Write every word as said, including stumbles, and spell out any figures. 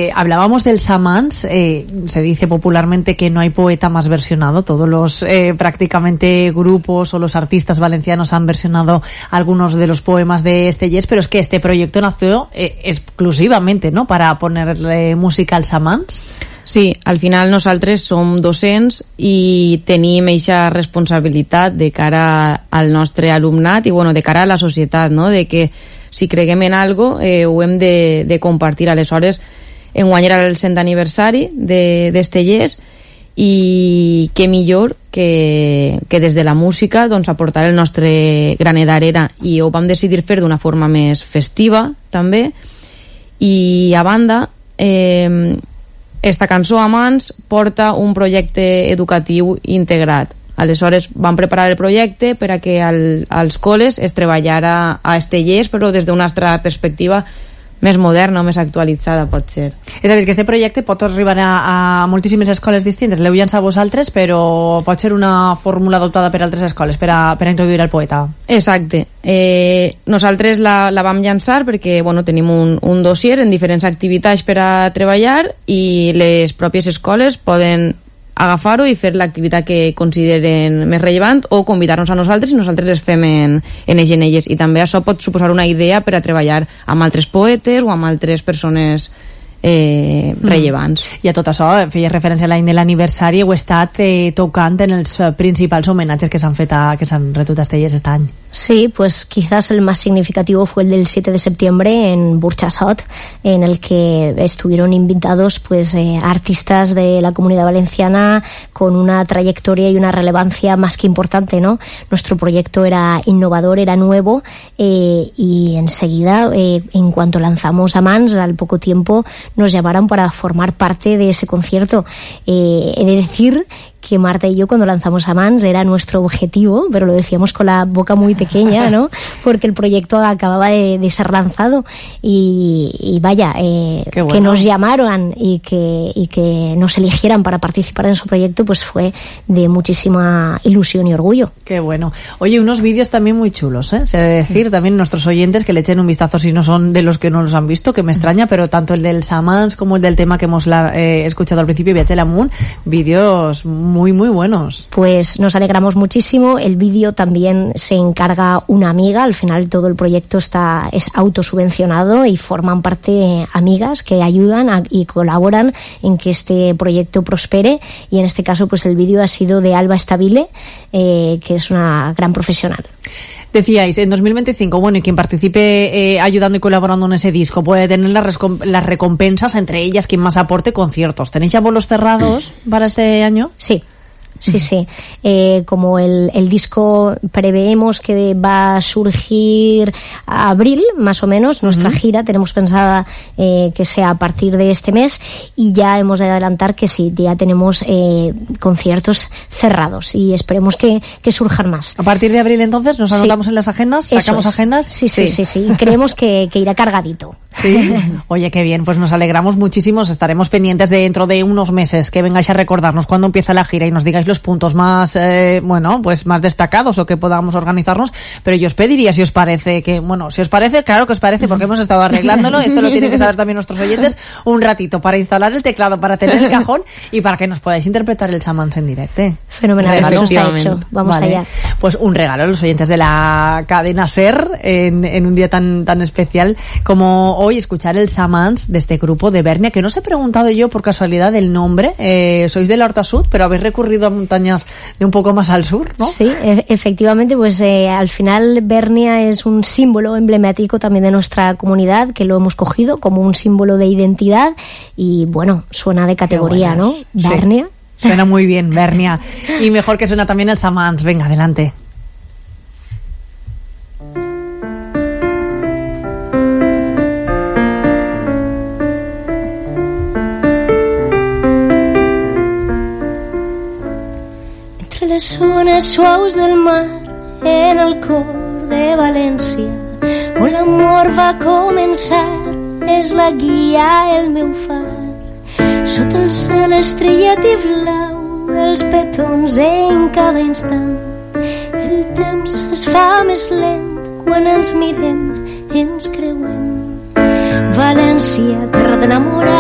Eh, hablábamos del Samans, eh, se dice popularmente que no hay poeta más versionado, todos los eh, prácticamente grupos o los artistas valencianos han versionado algunos de los poemas de Estellés, pero es que este proyecto nació eh, exclusivamente, ¿no?, para ponerle música al Samans. Sí, al final nosaltres som docents i tenim eixa responsabilitat de cara al nostre alumnat i bueno, de cara a la societat, no?, de que si creguem en algo eh, ho hem de, de compartir. Aleshores, enguany era el cent aniversari d'Estellés i què millor que, que des de la música doncs, aportar el nostre granet d'arena, i ho vam decidir fer d'una forma més festiva també. I a banda, eh, esta cançó a mans porta un projecte educatiu integrat. Aleshores vam preparar el projecte per a que al, als col·les es treballara a Estellés, però des d'una altra perspectiva més moderna o més actualitzada, pot ser. És a dir, que este projecte pot arribar a, a moltíssimes escoles distintes. L'heu llançat vosaltres, però pot ser una fórmula adoptada per altres escoles per a, per a introduir el poeta. Exacte. Eh, nosaltres la, la vam llançar perquè bueno, tenim un, un dossier en diferents activitats per a treballar i les pròpies escoles poden agafar-ho i fer l'activitat que consideren més rellevant o convidar-nos a nosaltres i nosaltres les fem en, en ells i en elles. I també això pot suposar una idea per a treballar amb altres poetes o amb altres persones eh, rellevants. Mm. I a tot això, feia referència a l'any de l'aniversari, heu estat eh, tocant en els principals homenatges que s'han fet a, que s'han retut a Estellés este any. Sí, pues quizás el más significativo fue el del siete de septiembre en Burchasot, en el que estuvieron invitados pues eh, artistas de la Comunidad Valenciana con una trayectoria y una relevancia más que importante, ¿no? Nuestro proyecto era innovador, era nuevo eh, y enseguida, eh, en cuanto lanzamos a Mans, al poco tiempo nos llamaron para formar parte de ese concierto. Eh, he de decir que Marta y yo cuando lanzamos a Mans era nuestro objetivo, pero lo decíamos con la boca muy pequeña, ¿no? Porque el proyecto acababa de, de ser lanzado y, y vaya, eh, bueno. que nos llamaran y que, y que nos eligieran para participar en su proyecto, pues fue de muchísima ilusión y orgullo. Qué bueno. Oye, unos vídeos también muy chulos, ¿eh? Se debe decir también nuestros oyentes que le echen un vistazo si no son de los que no los han visto, que me extraña, pero tanto el del Samans como el del tema que hemos la, eh, escuchado al principio, Viatge l'Amunt, vídeos muy, muy buenos. Pues nos alegramos muchísimo. El vídeo también se encarga una amiga. Al final todo el proyecto está es autosubvencionado y forman parte amigas que ayudan a, y colaboran en que este proyecto prospere. Y en este caso, pues el vídeo ha sido de Alba Estabile, eh, que es una gran profesional. Decíais, en dos mil veinticinco, bueno, y quien participe eh, ayudando y colaborando en ese disco puede tener las, las recompensas, entre ellas quien más aporte conciertos. ¿Tenéis ya bolos cerrados para este año? Sí. Sí, sí. Eh, como el, el disco preveemos que va a surgir a abril, más o menos, nuestra uh-huh. gira tenemos pensada eh, que sea a partir de este mes y ya hemos de adelantar que sí, ya tenemos eh, conciertos cerrados y esperemos que, que surjan más. A partir de abril entonces nos anotamos sí. en las agendas, sacamos es. agendas. Sí, sí, sí, sí, sí. Creemos que, que irá cargadito. Sí. Oye, qué bien, pues nos alegramos muchísimo, estaremos pendientes de dentro de unos meses que vengáis a recordarnos cuándo empieza la gira y nos digáis los puntos más, eh, bueno, pues más destacados o que podamos organizarnos, pero yo os pediría si os parece que, bueno, si os parece, claro que os parece porque hemos estado arreglándolo, esto lo tienen que saber también nuestros oyentes, un ratito para instalar el teclado, para tener el cajón y para que nos podáis interpretar el Samans en directo. Fenomenal, eso está hecho, vamos vale. allá. Pues un regalo a los oyentes de la cadena SER en, en un día tan, tan especial como hoy, escuchar el Samans de este grupo de Bernia, que no os he preguntado yo por casualidad el nombre, eh, sois del Horta Sud, pero habéis recurrido a montañas de un poco más al sur, ¿no? Sí, e- efectivamente, pues eh, al final Bernia es un símbolo emblemático también de nuestra comunidad, que lo hemos cogido como un símbolo de identidad y bueno, suena de categoría, ¿no? Bernia. Sí, suena muy bien, Bernia. Y mejor que suena también el Samans. Venga, adelante. Les ones suaus del mar en el cor de València on l'amor va començar és la guia el meu far sota el cel estrellat i blau els petons en cada instant el temps es fa més lent quan ens mirem ens creuem València, terra d'enamorar